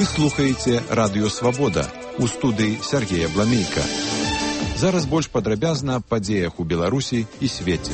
Вы слухаеце Радыё Свабода. У студыі Сергея Бламейка. Зараз больш падрабязна аб падзеях у Беларусі і свеце.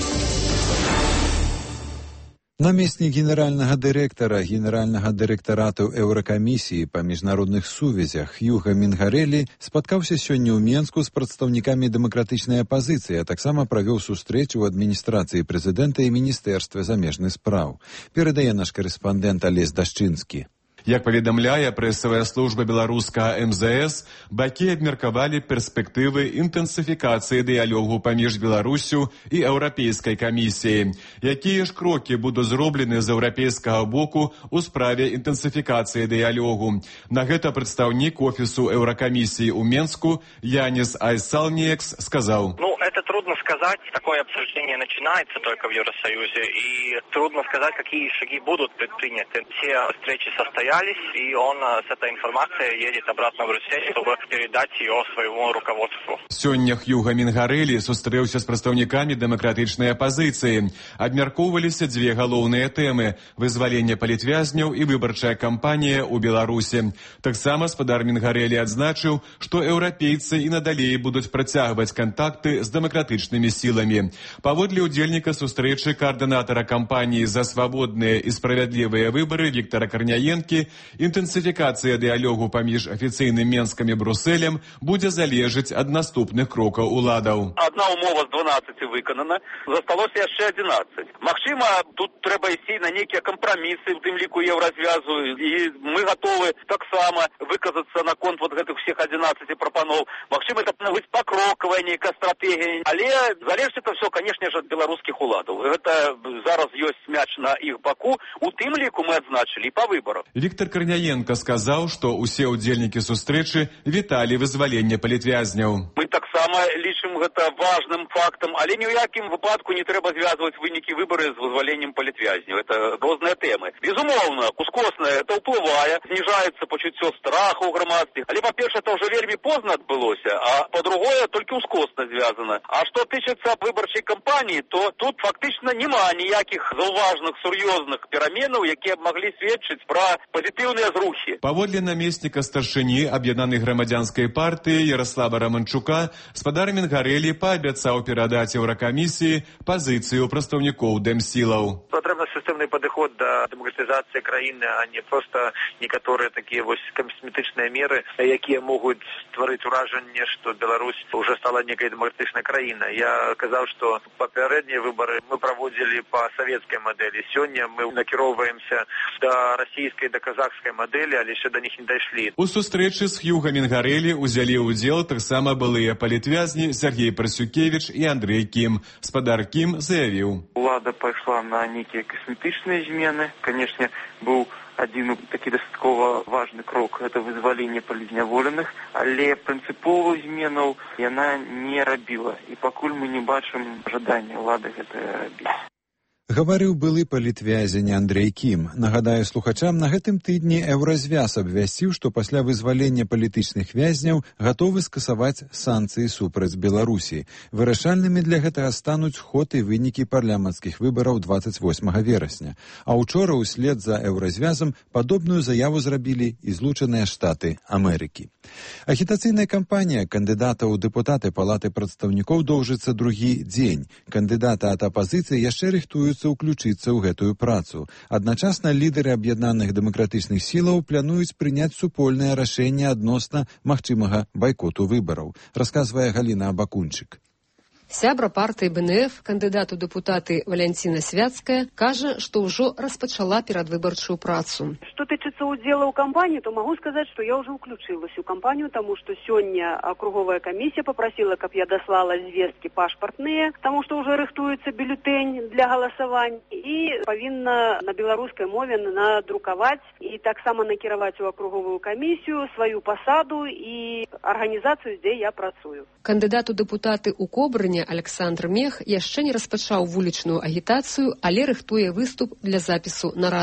Намеснік генеральнага дырэктара Генеральнага дырэктарату Еўракамісіі па міжнародных сувязях Хьюга Мінгарэлі спаткаўся сёння ў Менску з прадстаўнікамі дэмакратычнай апазіцыі, а таксама правёў сустрэчу ў адміністрацыі прэзідэнта і міністэрстве замежных спраў. Перадае наш карэспандэнт Алесь Дашчынскі. Як паведамляе прэсавая служба беларускага МЗС, бакі абмеркавалі перспектывы інтэнсіфікацыі дыялогу паміж Беларусю і Еўрапейскай камісіяй. Якія ж крокі будуць зроблены з еўрапейскага боку ў справе інтэнсіфікацыі дыялогу? На гэта прадстаўнік офісу Еўракамісіі ў Менску Янис Айсалниекс сказаў. Это трудно сказать. Такое обсуждение начинается только в Евросоюзе, и трудно сказать, какие шаги будут предприняты. Все встречи состоялись, и он с этой информацией едет обратно в Брюссель, чтобы передать ее своему руководству. Сёння Хьюга Мінгарэлі сустрэўся з прадстаўнікамі дэмакратычнай апазіцыі. Абмяркоўваліся дзве галоўныя тэмы – вызваленне палітвязняў і выбарчая кампанія ў Беларусі. Таксама спадар Мінгарэлі адзначыў, што еўрапейцы і надалей будуць працягваць кантакты з дэмакратычнымі сіламі. Паводле ўдзельніка сустрэчы каардынатара кампаніі за свабодныя і справядлівыя выбары Віктара Карняенкі, інтэнсіфікацыя дыялогу паміж афіцыйным Менскам і Брусселем будзе залежыць ад наступных крокаў уладаў. Одна умова з 12 выканана, засталося яшчэ 11. Магчыма, тут трэба ісці на нейкія кампрамісы, у тым ліку Еўразвязу, і мы гатовы таксама выказацца наконт вот гэтых всех 11 прапаноў. Магчыма, это быць пакрокавая нейкая стратэгія. Але залежыць это все, конечно же, ад беларускіх уладаў. Гэта зараз ёсць мяч на іх баку, у тым ліку мы адзначылі па выбарах. Віктар Карняенка сказаў, што ўсе ўдзельнікі сустрэчы віталі вызваленне палітвязняў. Мы таксама лічым гэта важным фактам, але ні ў якім выпадку не трэба звязваць вынікі выбары з вызваленнем палітвязняў. Это розныя тэмы. Безумоўна, ускосна это ўплывае, зніжаецца пачуццё страху ў грамадстве. Але, па-першае, это ўжо вельмі позна адбылося, а па-другое, толькі ускосна звязана. А што тычыцца выбарчай кампаніі, то тут фактычна няма ніякіх заўважных, сур'ёзных пераменаў, якія б маглі сведчыць пра пазітыўныя зрухі. Паводле намесніка старшыні Аб'яднанай грамадзянскай партыі Яраслава Раманчука, спадар Мінгарэлі паабяцаў перадаць Еўракамісіі пазіцыю прадстаўнікоў дэмсілаў. Патрэбны сістэмны падыход да дэмакратызацыі краіны, а не проста некаторыя такія касметычныя меры, якія могуць стварыць уражанне, што Беларусь уже стала некай дэмакратычнай краіна. Я казаў, што папярэднія выбары мы праводзілі па савецкай мадэлі. Сёння мы накіроўваемся да расійскай, да казахскай мадэлі, але яшчэ да них не дайшлі. У сустрэчы з Хьюга Мінгарэлі ўзялі ўдзел таксама былыя палітвязні Сергей Парасюкевіч і Андрэй Кім. Спадар Кім заявіў. Улада пайшла на нейкія касметычныя змены. Канешне, быў один такі дастаткова важны крок – гэта вызваленне палізняволеных, але прынцыповых зменаў яна не рабіла. І пакуль мы не бачым жадання ўлады гэта рабіць. Гаварыў былы палітвязень Андрэй Кім. Нагадаю слухачам, на гэтым тыдні Еўразвяз абвясціў, што пасля вызвалення палітычных вязняў гатовы скасаваць санкцыі супраць Беларусі. Вырашальнымі для гэтага стануць ход і вынікі парламенцкіх выбараў 28 верасня. А учора ўслед за Еўразвязам падобную заяву зрабілі і Злучаныя Штаты Амерыкі. Агітацыйная кампанія кандыдата ў дэпутаты Палаты прадстаўнікоў доўжыцца другі дзень. Кандыдаты ад апазіцыі яшчэ рыхтуюцца ўключыцца ў гэтую працу. Адначасна лідары аб'яднаных дэмакратычных сілаў плануюць прыняць супольнае рашэнне адносна магчымага байкоту выбараў, расказвае Галіна Абакунчык. Сябра партыі БНФ, кандыдат у дэпутаты Валянціна Свяцкая, кажа, што ўжо распачала перадвыбарчую працу. Што тычыцца ўдзела ў кампаніі, то магу сказаць, што я ўжо ўключылася ў кампанію, таму што сёння акруговая камісія папрасіла, каб я даслала звесткі пашпартныя, таму што ўжо рыхтуецца бюлетэнь для галасавання і павінна на беларускай мове надрукаваць і таксама накіраваць у акруговую камісію сваю пасаду і арганізацыю, дзе я працую. Кандыдат у дэпутаты ў Кобрыне Александр Мех яшчэ не распачаў вулічную агітацыю, але рыхтуе выступ для запісу на радыё.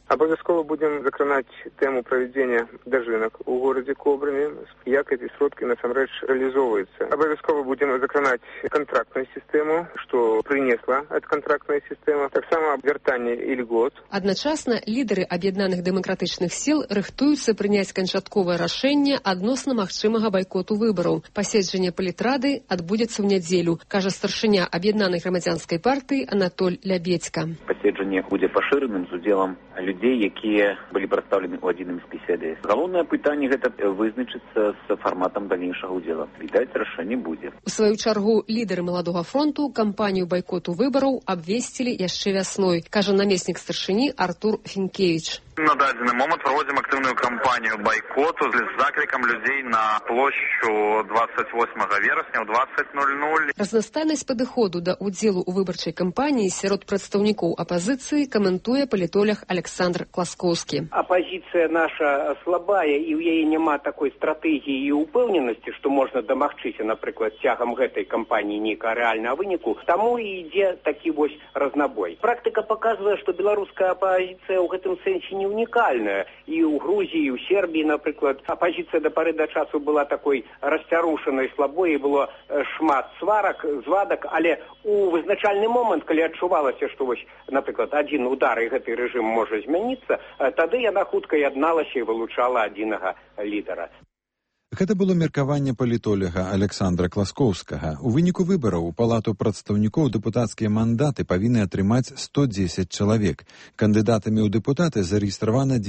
Обовязково будем закранать тему проведения дожинок у городе Кобрыне, як эти сродки насамрэч реализовываются. Обовязково будем закранать контрактную систему, что принесла эта контрактная система, так само вертание льгот. Адначасна лідары аб'яднаных дэмакратычных сіл рыхтуюцца прыняць канчатковае рашэнне адносна магчымага байкоту выбараў. Паседжанне палітрады адбудзецца ў нядзелю, кажа старшыня аб'яднанай грамадзянскай партыі Анатоль Лябедзька. Паседжанне будзе пашыраным з удзелам людей, якія былі прадстаўлены ў адзіным спісе. Галоўнае пытанне гэта вызначыцца з фарматам далейшага ўдзела. Відаць, рашэнне будзе. У сваю чаргу лідары маладога фронту кампанію байкоту выбараў абвесцілі яшчэ вясной, кажа намеснік старшыні Артур Фінкевіч. На дадзены момент проводим активную кампанию бойкоту с закликом людей на площадь 28 вересня в 20:00. Разнастайнасць падыходу да ўдзелу ў выбарчай кампаніі сярод прадстаўнікоў апазіцыі каментуе палітолог Александр Класкоўскі. Апозіцыя наша слабая, і ў яе няма такой стратэгіі і упэўненасці, што можна дамагчыся, напрыклад, цягам гэтай кампаніі нейкага рэальнага выніку. Таму і ідзе такі вось разнабой. Практыка паказвае, што беларуская апозіцыя ў гэтым сэнсе не унікальная. І ў Грузіі, і ў Сербіі, напрыклад, апозіцыя да пары да часу была такой расцярушанай, слабой, і было шмат сварак, звадак, але у вызначальны момант, калі адчувалася, што вось, напрыклад, адзін удар і гэты рэжым можа змяніцца, тады яна хутка ядналася і вылучала адзінага лідара. Гэта было меркаванне палітолага Александра Класкоўскага. У выніку выбараў у палату прадстаўнікоў дэпутацкія мандаты павінны атрымаць 110 чалавек. Кандыдатамі ў дэпутаты зарэгістравана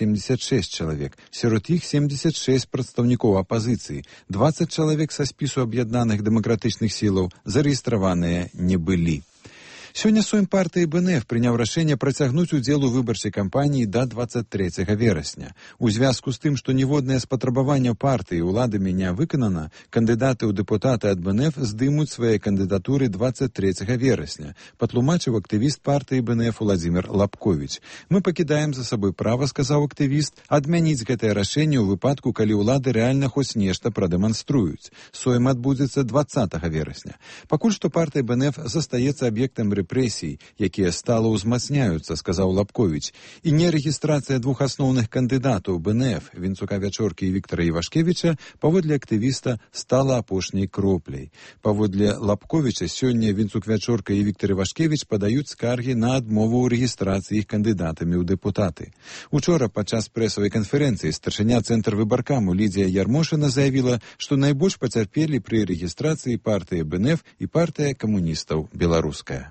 276 чалавек. Сярод іх 76 прадстаўнікоў апазіцыі. 20 чалавек са спісу аб'яднаных дэмакратычных сілаў зарэгістраваныя не былі. Сёння Сойм партыі БНФ прыняў рашэнне працягнуць удзел у выбарчай кампаніі да 23 верасня. У звязку з тым, што ніводнае з патрабаванняў партыі ўладамі не выканана, кандыдаты ў дэпутаты ад БНФ здымуць свае кандыдатуры 23 верасня, патлумачыў актывіст партыі БНФ Владзімір Лапковіч. Мы пакідаем за сабой права, сказаў актывіст, адмяніць гэтае рашэнне ў выпадку, калі ўлады рэальна хоць нешта прадэманструюць. Сойм адбудзецца 20 верасня. Пакуль што партыя БНФ застаецца аб'ектам рэпрэсій, якія стала ўзмацняюцца, сказаў Лапковіч. І нерэгістрацыя двух асноўных кандыдатаў БНФ, Вінцука Вячоркі і Віктара Івашкевіча, паводле актывіста, стала апошняй кропляй. Паводле Лапковіча, сёння Вінцук Вячорка і Віктар Івашкевіч падаюць скаргі на адмову ў рэгістрацыі іх кандыдатамі ў дэпутаты. Учора падчас прэсавай канферэнцыі старшыня Цэнтр выбаркаму Лідзія Ярмошына заявіла, што найбольш пацярпелі пры рэгістрацыі партыя БНФ і партыя камуністаў беларуская.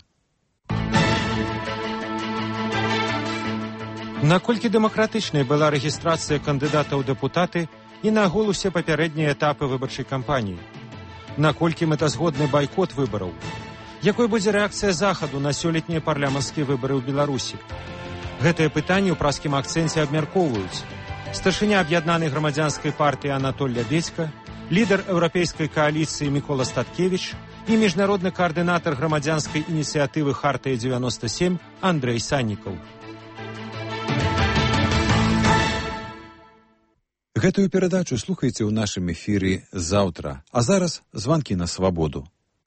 Наколькі дэмакратычнай была рэгістрацыя кандыдата ў дэпутаты і нагул усе папярэднія этапы выбарчай кампаніі? Наколькі мэтазгодны байкот выбараў? Якой будзе рэакцыя Захаду на сёлетнія парламенцкія выбары ў Беларусі? Гэтыя пытанні ў праскім акцэнце абмяркоўваюць старшыня аб'яднанай грамадзянскай партыі Анатоль Лябедзька, лідар еўрапейскай кааліцыі Мікола Статкевіч і міжнародны каардынатар грамадзянскай ініцыятывы «Хартыя-97» Андрэй Саннікаў. Гэтую перадачу слухайце ў нашым эфіры заўтра. А зараз званкі на свабоду.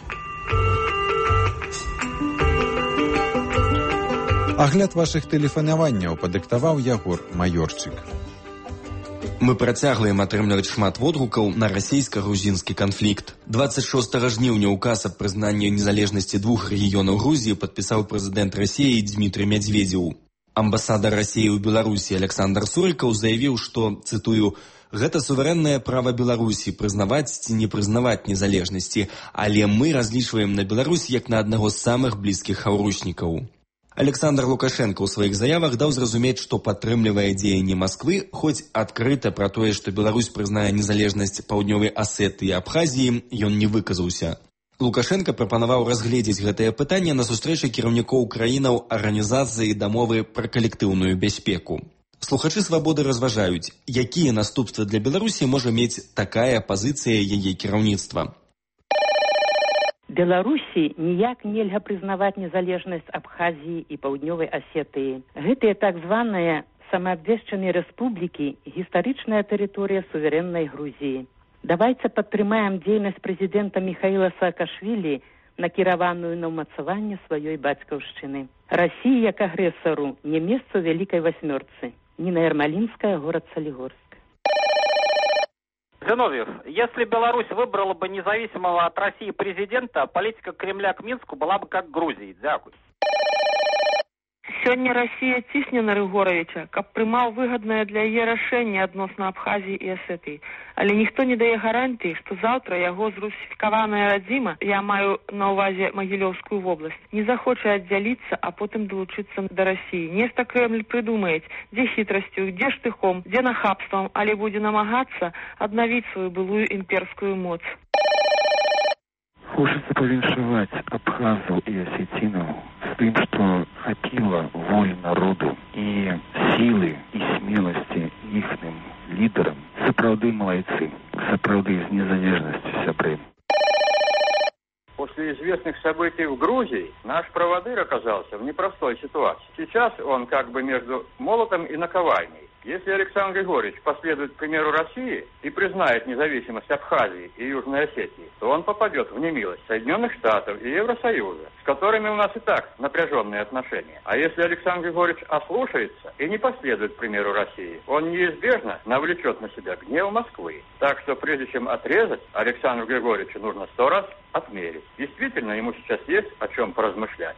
Агляд вашых тэлефанаванняў падыктаваў Ягор Маёрчык. Мы працягваем атрымліваць шмат водгукаў на расійска-грузінскі канфлікт. 26 жніўня указ аб прызнанні незалежнасці двух рэгіёнаў Грузіі падпісаў прэзідэнт Расіі Дмітрый Мядзведзеў. Амбасадар Расіі ў Беларусі Александр Сурыкаў заявіў, што, цытую, «Гэта суверэннае права Беларусі прызнаваць ці не прызнаваць незалежнасці, але мы разлічваем на Беларусь як на аднаго з самых блізкіх хаўручнікаў». Александр Лукашенко ў сваіх заявах даў зразумець, што падтрымлівае дзеянні Масквы, хоць адкрыта пра тое, што Беларусь прызнае незалежнасць Паўднёвай Асетыі і Абхазіі, ён не выказаўся. Лукашенко прапанаваў разгледзець гэтае пытанне на сустрэчы кіраўнікоў краінаў арганізацыі дамовы пра калектыўную бяспеку. Слухачы «Свабоды» разважаюць, якія наступствы для Беларусі можа мець такая пазіцыя яе кіраўніцтва. Беларусі ніяк нельга прызнаваць незалежнасць Абхазіі і Паўднёвай Асетыі. Гэтыя так званыя самаабвешчаныя рэспублікі – гістарычная тэрыторыя суверэннай Грузіі. Давайце падтрымаем дзейнасць прэзідэнта Міхаіла Саакашвілі накіраваную на ўмацаванне сваёй бацькаўшчыны. Расіі як агрэсару не месца ў Вялікай Васьмёрцы. Нина Ермолинская, город Солигорск. Зиновьев, если Беларусь выбрала бы независимого от России президента, политика Кремля к Минску была бы как Грузии. Дякую. Сёння Расія цісне на Рыгоровича, каб прымаў выгаднае для яе рашэнне адносна Абхазіі і Асетыі. Але ніхто не дае гарантыі, што заўтра яго зрусіфікаваная радзіма, я маю на ўвазе Магілёўскую вобласць, не захоча аддзяліцца, а потым далучыцца да Расіі. Нешта Кремль прыдумаюць, дзе хітрасцю, дзе штыхом, дзе нахабствам, але будзе намагацца аднавіць сваю былую імперскую моц. Хочется повіншаваць абхазаў і асецінаў з тым, што хапіла волі народу і сілы і смеласці іхным лідарам. Сапраўды малайцы, сапраўды з незалежнасцю сябры. После известных событий в Грузии наш проводыр оказался в непростой ситуации. Сейчас он как бы между молотом и наковальней. Если Александр Григорьевич последует примеру России и признает независимость Абхазии и Южной Осетии, то он попадет в немилость Соединенных Штатов и Евросоюза, с которыми у нас и так напряженные отношения. А если Александр Григорьевич ослушается и не последует примеру России, он неизбежно навлечет на себя гнев Москвы. Так что прежде чем отрезать, Александру Григорьевичу нужно 100 раз отмерить. Действительно, ему сейчас есть о чем поразмышлять.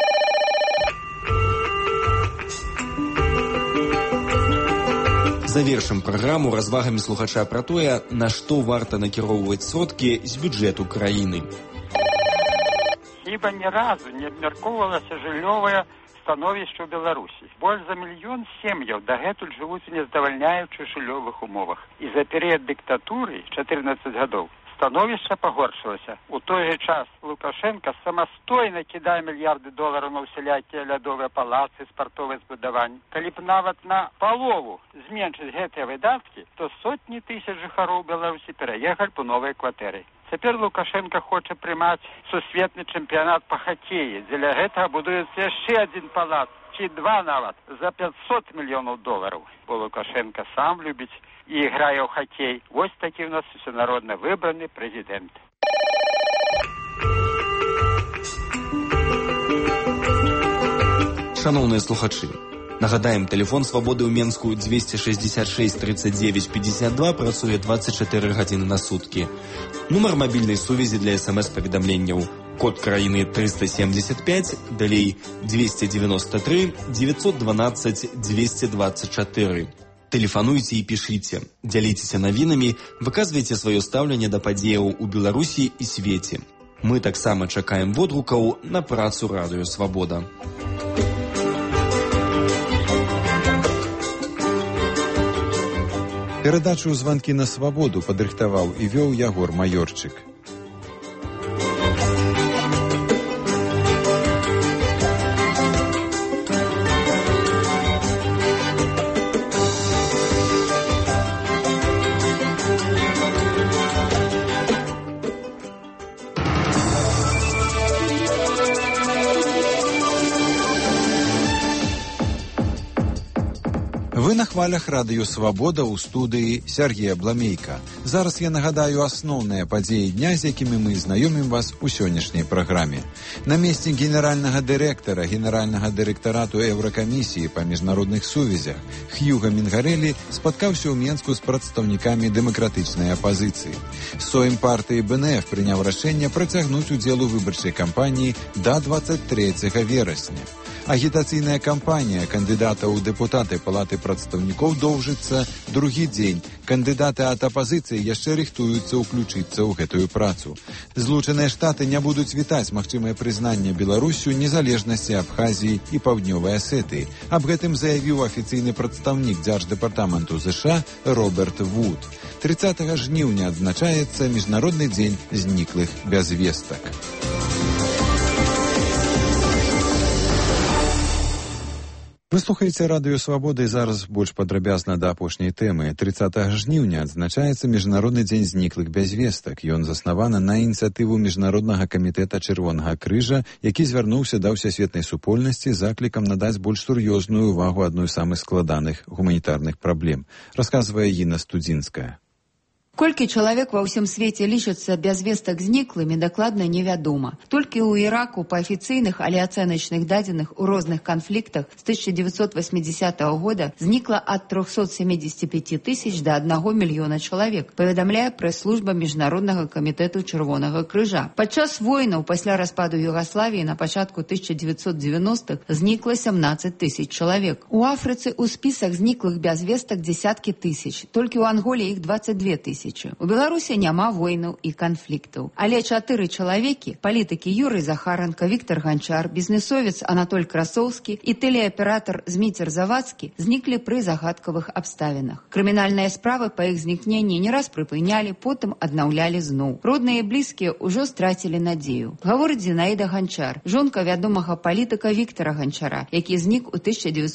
Завершым праграму развагамі слухача пра тое, на што варта накіроўваць сродкі з бюджэту краіны. Хіба ні разу не абмяркоўвалася жыллёвае становішча ў Беларусі. Больш за 1 мільён сем'яў дагэтуль жывуць у нездавальняючых жыллёвых умовах. І за перыяд дыктатуры 14 гадоў становішча пагоршылася. У той жа час Лукашенко самастойна кідае мільярды долараў на ўсялякія лядовыя палацы, спартовыя збудаванні. Калі б нават на палову зменшыць гэтыя выдаткі, то сотні тысяч жыхароў Беларусі пераехалі б у новыя кватэры. Цяпер Лукашенко хоча прымаць сусветны чэмпіянат па хакеі. Дзеля гэтага будуецца яшчэ адзін палац, ці 2 нават, за 500 мільёнаў долараў. Бо Лукашенко сам любіць і грае ў хакей. Вось такі ў нас усенародна выбраны прэзідэнт. Шановныя слухачы, нагадаем, тэлефон свабоды ў Менску 266 39 52 працуе 24 гадзіны на суткі. Нумар мабільнай сувязі для СМС-паведамленняў. Код краіны 375, далей 293 912 224. Тэлефануйце і пішыце, дзяліцеся навінамі, выказвайце сваё стаўленне да падзеяў у Беларусі і свеце. Мы таксама чакаем водгукаў на працу Радыё Свабода. Перадачу «Званкі на свабоду» падрыхтаваў і вёў Ягор Маёрчык. Вы на хвалях Радыё Свабода ў студыі Сергея Бламейка. Зараз я нагадаю асноўныя падзеі дня, з якімі мы знаёмім вас у сённяшняй праграме. Намеснік генеральнага дырэктара Генеральнага дырэктарату Еўракамісіі па міжнародных сувязях Хьюга Мінгарэлі спаткаўся ў Менску з прадстаўнікамі дэмакратычнай апазіцыі. Сойм партыі БНФ прыняў рашэнне працягнуць удзел у выбарчай кампаніі да 23 верасня. Агітацыйная кампанія кандыдатаў у дэпутаты Палаты прадстаўнікоў доўжыцца другі дзень. Кандыдаты ад апазіцыі яшчэ рыхтуюцца ўключыцца ў гэтую працу. Злучаныя Штаты не будуць вітаць магчымае прызнанне Беларусю незалежнасці Абхазіі і Паўднёвай Асетыі. Аб гэтым заявіў афіцыйны прадстаўнік Дзярждэпартаменту ЗША Роберт Вуд. 30 жніўня адзначаецца Міжнародны дзень зніклых без вестак. Вы слухаеце Радыё Свабода і зараз больш падрабязна да апошняй тэмы. 30 жніўня адзначаецца Міжнародны дзень зніклых без вестак. Ён заснаваны на ініцыятыву Міжнароднага камітэта Чырвонага крыжа, які звярнуўся да ўсесветнай супольнасці з заклікам надаць больш сур'ёзную ўвагу адной з самых складаных гуманітарных праблем. Расказвае Інна Студзінская. Колькі чалавек ва ўсім свеце лічацца без вестак зніклымі, дакладна невядома. Толькі ў Іраку па афіцыйных, але ацэначных дадзеных у розных канфліктах з 1980 года знікла ад 375 тысяч да 1 мільёна чалавек, паведамляе прэс-служба Міжнароднага камітэту Чырвонага крыжа. Падчас войнаў пасля распаду Югаславіі на пачатку 1990-х знікла 17 тысяч чалавек. У Афрыцы ў спісах зніклых без вестак дзесяткі тысяч, толькі ў Анголе іх 22 тысячы. У Беларусі няма войнаў і канфліктаў. Але 4 чалавекі, палітыкі Юрый Захаранка, Віктор Ганчар, бізнесовец Анатоль Красоўскі і тэлеаператар Зміцер Завадскі зніклі пры загадкавых абставінах. Крымінальныя справы па іх знікненні не раз прыпынялі, потым аднаўлялі зноў. Родныя і блізкія ўжо страцілі надзею. Гаворыць Зінаіда Ганчар, жонка вядомага палітыка Віктора Ганчара, які знік у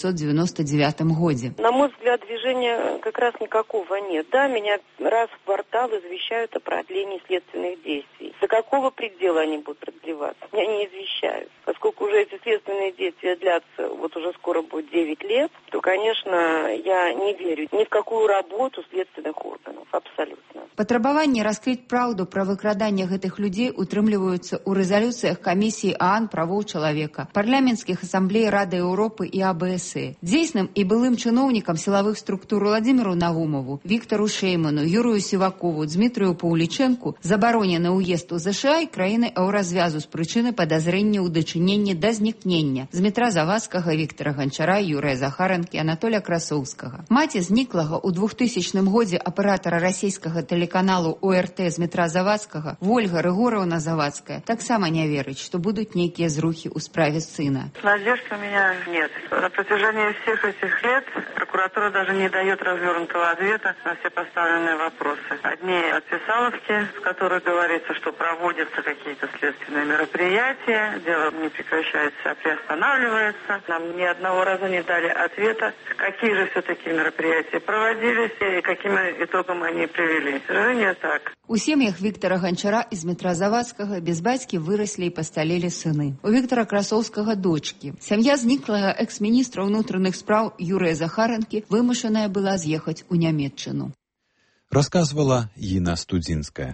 1999 годзе. На мой взгляд, движения как раз никакого нет. Да, меня раз в квартал извещают о продлении следственных действий. До какого предела они будут продлеваться? Меня не извещают. Поскольку уже эти следственные действия длятся, вот уже скоро будет 9 лет, то, конечно, я не верю ни в какую работу следственных органов. Абсолютно. Патрабаванні раскрыць праўду пра выкраданне гэтых людзей утрымліваюцца ў рэзалюцыях камісіі ААН правоў чалавека, парламенцкіх асамблей Рады Еўропы і АБС. Дзейсным і былым чыноўнікам сілавых структур Владзіміру Нагумову, Віктору Шейману, Юрію Сівакову, Дмітрыю Паўлічэнку забаронены ўезд у ЗША і краіны еўразвязу з прычыны падазрэння ў дачыненні да знікнення Змітра Завадскага, Віктора Ганчара, Юрыя Захаранкі, Анатоля Красоўскага. Маці зніклага ў 2000 годзе аператара расійскага тэлеканалу ОРТ Змітра Завадскага, Вольга Рыгораўна Завадская, таксама не верыць, што будуць нейкія зрухі ў справе сына. Надежд у меня нет. На протяжении всех этих лет прокуратура даже не дает развернутого ответа на все поставленные вопросы. Одни отписаловки, в которых говорится, что проводятся какие-то следственные мероприятия, дело не прекращается, а приостанавливается. Нам ни одного раза не дали ответа, какие же все-таки мероприятия проводились и каким итогом они привели. К сожалению, так. У сем'ях Віктора Ганчара і Змітра Завадскага без бацькі выраслі і пасталелі сыны. У Віктора Красоўскага дочкі. Сям'я зніклага экс-міністра ўнутраных спраў Юрыя Захаранкі вымушаная была з'ехаць у Нямецчыну. Расказвала Інна Студзінская.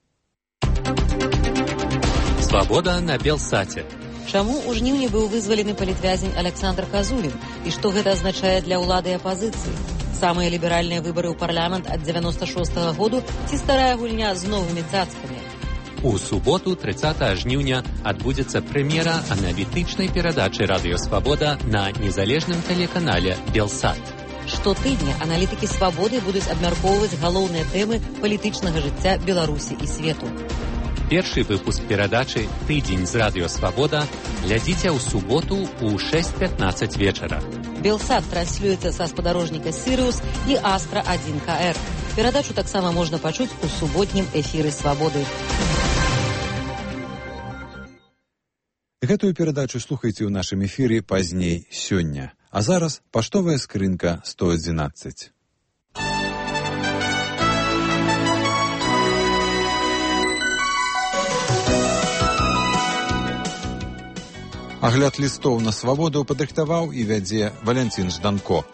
Свабода на Белсаце. Чаму ў жніўні быў вызвалены палітвязень Александр Казулін і што гэта азначае для ўлады і апазіцыі? Самыя ліберальныя выбары ў парламент ад 96-го году ці старая гульня з новымі цацкамі? У суботу, 30 жніўня, адбудзецца прэм'ера аналітычнай перадачы «Радыё Свабода» на незалежным тэлеканале «Белсат». Штотыдня аналітыкі «Свабоды» будуць абмяркоўваць галоўныя тэмы палітычнага жыцця Беларусі і свету. Першы выпуск перадачы «Тыдзень з Радыё Свабода» глядзіце ў суботу ў 6:15 вечара. «Белсат» транслюецца са спадарожніка «Сірыус» і «Астра-1КР». Перадачу таксама можна пачуць у суботнім эфіры «Свабоды». Гэтую перадачу слухайце ў нашым эфіры пазней сёння. А зараз паштовая скрынка 111. Агляд лістоў на свабоду падрыхтаваў і вядзе Валянцін Жданко.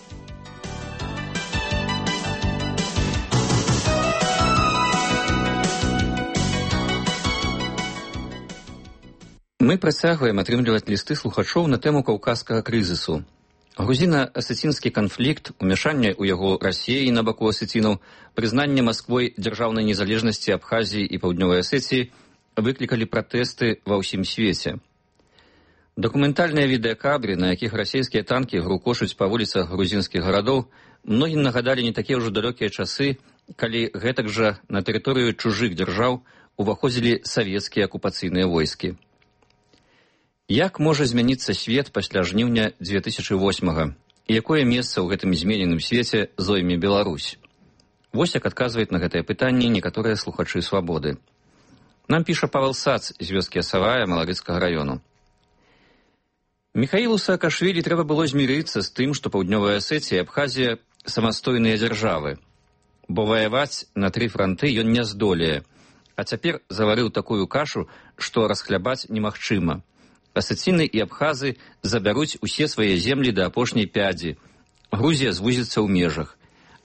Мы працягваем атрымліваць лісты слухачоў на тэму каўказскага крызісу. Грузіна-асецінскі канфлікт, умяшанне ў яго Расіі на баку асецінаў, прызнанне Масквой дзяржаўнай незалежнасці Абхазіі і Паўднёвай Асецыі выклікалі пратэсты ва ўсім свеце. Дакументальныя відэакадры, на якіх расійскія танкі грукочуць па вуліцах грузінскіх гарадоў, многім нагадалі не такія ўжо далёкія часы, калі гэтак жа на тэрыторыю чужых дзяржаў уваходзілі савецкія акупацыйныя войскі. Як можа змяніцца свет пасля жніўня 2008-го? І якое месца ў гэтым змененым свеце зойме Беларусь? Вось як адказваюць на гэтае пытанне некаторыя слухачы «Свабоды». Нам піша Павел Сац з вёскі Асавая Маларыцкага раёну. Міхаілу Саакашвілі трэба было змірыцца з тым, што Паўднёвая Асеція і Абхазія самастойныя дзяржавы. Бо ваяваць на 3 франты ён не здолее, а цяпер заварыў такую кашу, што расхлябаць немагчыма. Асеціны і абхазы забяруць усе свае землі да апошняй пядзі. Грузія звузіцца ў межах.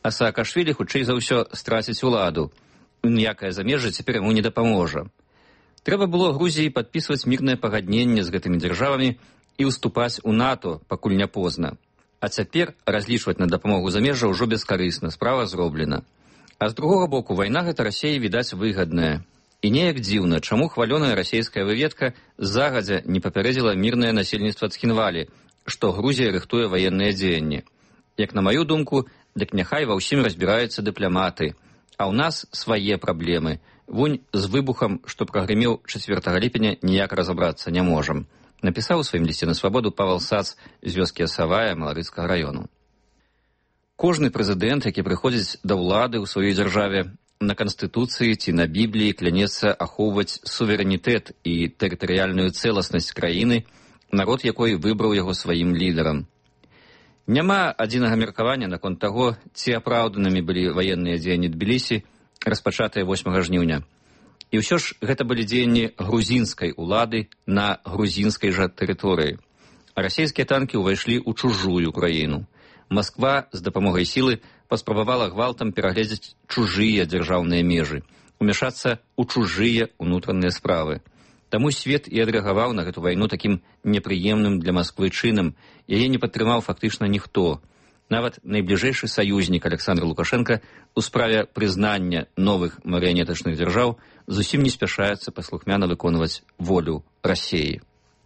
А Саакашвілі, хутчэй за ўсё, страціць уладу. Ніякае замежжа цяпер яму не дапаможа. Трэба было Грузіі падпісваць мірнае пагадненне з гэтымі дзяржавамі і ўступаць у НАТО, пакуль не позна. А цяпер разлічваць на дапамогу замежжа ўжо бескарысна, справа зроблена. А з другога боку, вайна гэта Расіі, відаць, выгадная. І неяк дзіўна, чаму хвалёная расійская выведка загадзя не папярэдзіла мірнае насельніцтва Цхінвалі, што Грузія рыхтуе ваенныя дзеянні. Як на маю думку, дык няхай ва ўсім разбіраюцца дыпламаты, а ў нас свае праблемы. Вунь з выбухам, што прагрымеў 4 ліпеня, ніяк разабрацца не можам. Напісаў у сваім лісце на свабоду Павел Сац з вёскі Асавая Маларыцкага раёну. Кожны прэзідэнт, які прыходзіць да ўлады ў сваёй дзяржаве, на Канстытуцыі ці на Бібліі кляняецца ахоўваць суверэнітэт і тэрытарыяльную цэласнасць краіны, народ якой выбраў яго сваім лідарам. Няма адзінага меркавання наконт таго, ці апраўданымі былі ваенныя дзеянні Тбілісі, распачатыя 8 жніўня. І ўсё ж гэта былі дзеянні грузінскай улады на грузінскай жа тэрыторыі. А расійскія танкі ўвайшлі ў чужую краіну. Масква з дапамогай сілы паспрабавала гвалтам перагледзець чужыя дзяржаўныя межы, умяшацца ў чужыя ўнутраныя справы. Таму свет і адрэагаваў на гэту вайну такім непрыемным для Масквы чынам. Яе не падтрымаў фактычна ніхто. Нават найбліжэйшы саюзнік Александр Лукашенка у справе прызнання новых марыянетачных дзяржаў зусім не спяшаецца паслухмяна выконваць волю Расіі.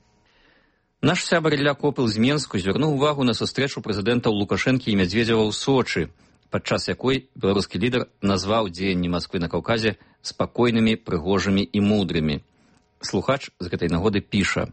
Наш сябар Ілля Копыл з Менску звярнуў увагу на сустрэчу прэзідэнтаў Лукашэнкі і Мядзведзева ў Сочы, падчас якой беларускі лідар назваў дзеянні Масквы на Каўказе спакойнымі, прыгожымі і мудрымі. Слухач з гэтай нагоды піша: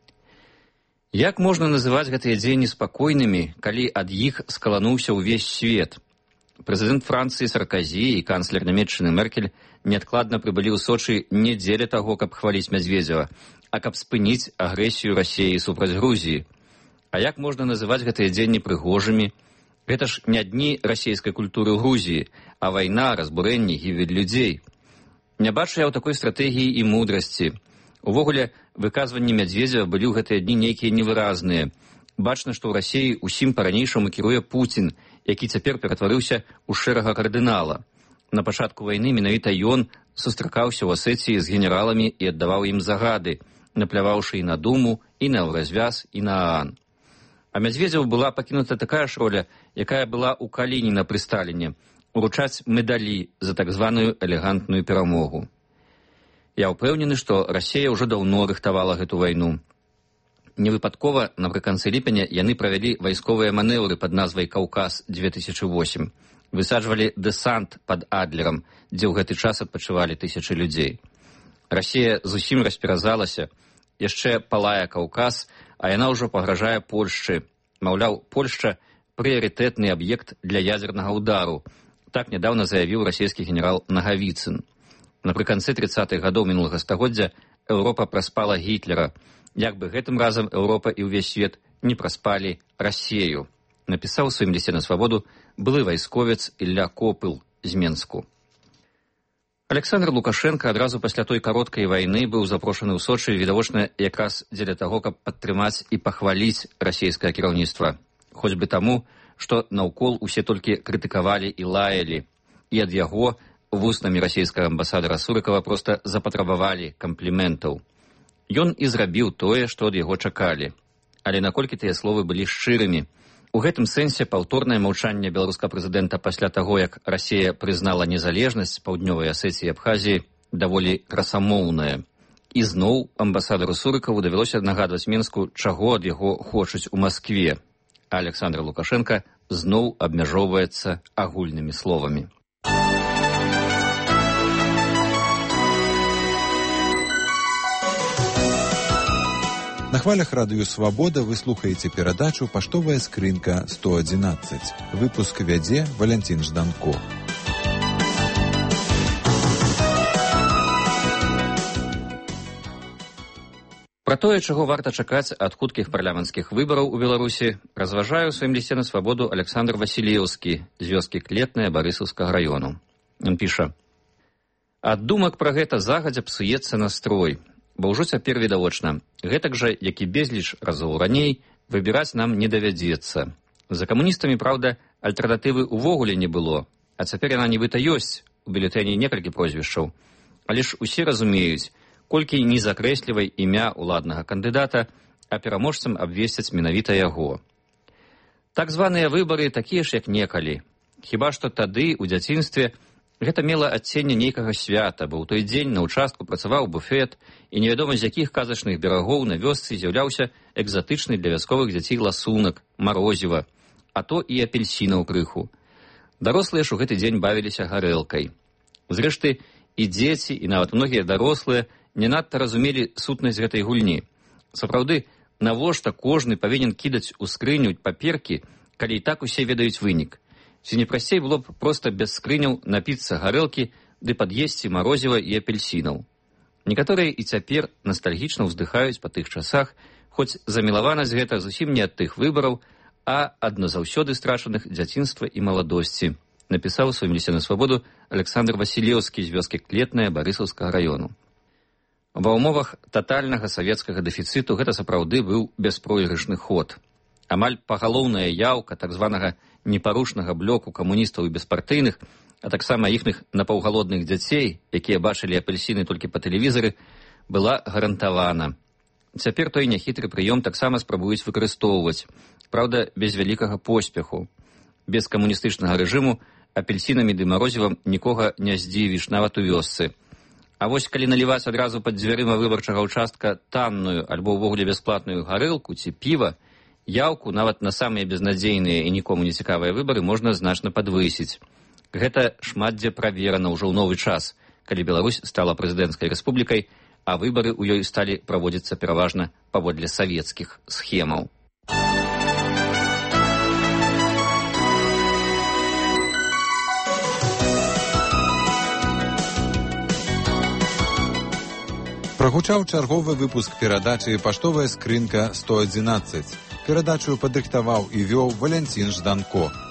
«Як можна называць гэтыя дзеянні спакойнымі, калі ад іх скалануўся ўвесь свет? Прэзідэнт Францыі Сарказі і канцлер Нямецчыны Меркель неадкладна прыбылі ў Сочы не дзеля таго, каб хваліць Мядзведзева, а каб спыніць агрэсію Расіі супраць Грузіі. А як можна называць гэтыя дзеянні прыгожымі? Гэта ж не дні расійскай культуры ў Грузіі, а вайна, разбурэнні, гібель людзей. Не бачу я ў такой стратэгіі і мудрасці. Увогуле, выказванні Мядзведзева былі ў гэтыя дні нейкія невыразныя. Бачна, што ў Расіі усім па-ранейшаму кіруе Пуцін, які цяпер ператварыўся ў шэрага кардынала. На пачатку вайны менавіта ён сустракаўся ў Асетіі з генераламі і аддаваў ім загады, напляваўшы і на Думу, і на Еўразвяз, і на ААН. А Мядзведзеву была пакінута такая ж роля, якая была ў Калініна пры Сталіне – уручаць медалі за так званую элегантную перамогу. Я ўпэўнены, што Расія ўжо даўно рыхтавала гэту вайну. Невыпадкова напрыканцы ліпеня яны правялі вайсковыя манеўры пад назвай «Каўказ-2008». Высаджвалі дэсант пад Адлерам, дзе ў гэты час адпачывалі тысячы людзей. Расія зусім расперазалася, яшчэ палае Каўказ, а яна ўжо пагражае Польшчы. Маўляў, Польшча – прыярытэтны аб'ект для ядзернага ўдару. Так нядаўна заявіў расійскі генерал Нагавіцын. Напрыканцы 30-х гадоў мінулага стагоддзя Еўропа праспала Гітлера. Як бы гэтым разам Еўропа і ўвесь свет не праспалі Расію. Напісаў у сваім лісце на свабоду былы вайсковец Ілля Копыл з Менску. Александр Лукашенко адразу пасля той кароткай вайны быў запрошаны ў Сочы відавочна якраз дзеля таго, каб падтрымаць і пахваліць расійскае кіраўніцтва. Хоць бы таму, што наўкол усе толькі крытыкавалі і лаялі. І ад яго вуснамі расійскага амбасадара Сурыкава проста запатрабавалі кампліментаў. Ён і зрабіў тое, што ад яго чакалі. Але наколькі тыя словы былі шчырымі? У гэтым сэнсе паўторнае маўчанне беларускага прэзідэнта пасля таго, як Расія прызнала незалежнасць Паўднёвай Асетіі і Абхазіі, даволі красамоўнае. І зноў амбасадару Сурыкаву давялося нагадваць Менску, чаго ад яго хочуць у Маскве. А Александр Лукашенко зноў абмяжоўваецца агульнымі словамі. На хвалях радыё «Свабода» вы слухаеце перадачу «Паштовая скрынка 111». Выпуск вядзе Валянцін Жданко. Пра тое, чаго варта чакаць ад хуткіх парламенцкіх выбараў у Беларусі, разважае ў сваім лісце на свабоду Александр Васілеўскі з вёскі Клетная Барысаўскага раёну. Ён піша: «Ад думак пра гэта загадзя псуецца настрой. Бо ўжо цяпер відавочна, гэтак жа, як і безліч разоў раней, выбіраць нам не давядзецца. За камуністамі, праўда, Альтэрнатывы ўвогуле не было, а цяпер яна нібыта ёсць, у бюлетэні некалькі прозвішчаў. Але ж усе разумеюць, колькі не закрэслівай імя ўладнага кандыдата, а пераможцам абвесцяць менавіта яго. Так званыя выбары такія ж, як некалі. Хіба што тады, у дзяцінстве, гэта мела адценне нейкага свята, бо ў той дзень на ўчастку працаваў буфет, і невядома з якіх казачных берагоў на вёсцы з'яўляўся экзатычны для вясковых дзяцей ласунак, марозіва, а то і апельсінаў крыху. Дарослыя ж у гэты дзень бавіліся гарэлкай. Зрэшты, і дзеці, і нават многія дарослыя не надта разумелі сутнасць гэтай гульні. Сапраўды, навошта кожны павінен кідаць у скрыню паперкі, калі і так усе ведаюць вынік? Ці не прасцей было б проста без скрыняў напіцца гарэлкі ды пад'есці марозіва і апельсінаў. Некаторыя і цяпер настальгічна ўздыхаюць па тых часах, хоць замілаванасць гэта зусім не ад тых выбараў, а ад назаўсёды страчаных дзяцінства і маладосці, напісаў у сваім лісце на свабоду Александр Васілеўскі з вёскі Клетная Барысаўскага раёну. Ва ўмовах татальнага савецкага дэфіцыту гэта сапраўды быў бяспройгрышны ход. Амаль пагалоўная яўка так званага непарушнага блоку камуністаў і беспартыйных, а таксама іхных напаўгалодных дзяцей, якія бачылі апельсіны толькі па тэлевізары, была гарантавана. Цяпер той няхітры прыём таксама спрабуюць выкарыстоўваць, праўда, без вялікага поспеху. Без камуністычнага рэжыму апельсінамі ды марозівам нікога не здзівіш, нават у вёсцы. А вось калі наліваць адразу пад дзвярыма выбарчага ўчастка танную альбо ўвогуле бясплатную гарэлку ці піва, яўку нават на самыя безнадзейныя і нікому не цікавыя выбары можна значна падвысіць. Гэта шмат дзе праверана ўжо ў новы час, калі Беларусь стала прэзідэнцкай рэспублікай, а выбары ў ёй сталі праводзіцца пераважна паводле савецкіх схемаў. Прагучаў чарговы выпуск перадачы «Паштовая скрынка 111». Перадачу падрыхтаваў і вёў Валянцін Жданко.